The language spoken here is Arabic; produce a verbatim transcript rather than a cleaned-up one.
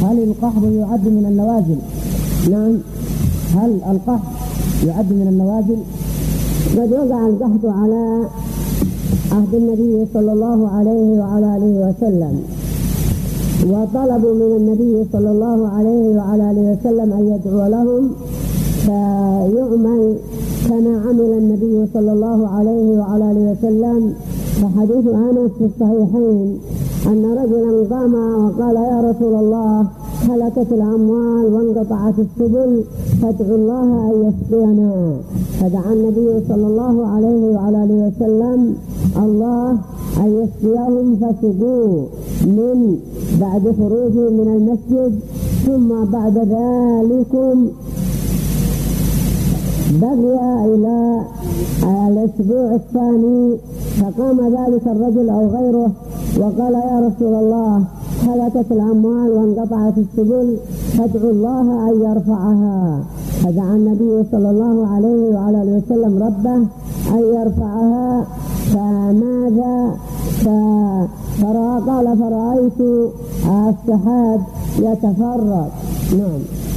هل القحط يعد من النوازل؟ نعم. هل القحط يعد من النوازل؟ قد وقع القحط على عهد النبي صلى الله عليه وعلى آله وسلم، وطلبوا من النبي صلى الله عليه وعلى آله وسلم أن يدعو لهم فيعمل كما عمل النبي صلى الله عليه وعلى آله وسلم. فحديث أنس في الصحيحين أن رجلا قام وقال: يا رسول الله، هلكت الأموال وانقطعت السبل، فادعوا الله أن يسقينا. فدعا النبي صلى الله عليه وعلى آله وسلم الله أن يسقيهم فسقوا من بعد خروجه من المسجد، ثم بعد ذلك بقي إلى الأسبوع الثاني، فقام ذلك الرجل أو غيره وقال: يا رسول الله، هلكت الأموال وانقطعت السبل، فادعوا الله أن يرفعها. فدعا النبي صلى الله عليه وعلى آله وسلم ربه أن يرفعها. فماذا فرأى؟ قال: فرأيت السحاب يتفرق. نعم.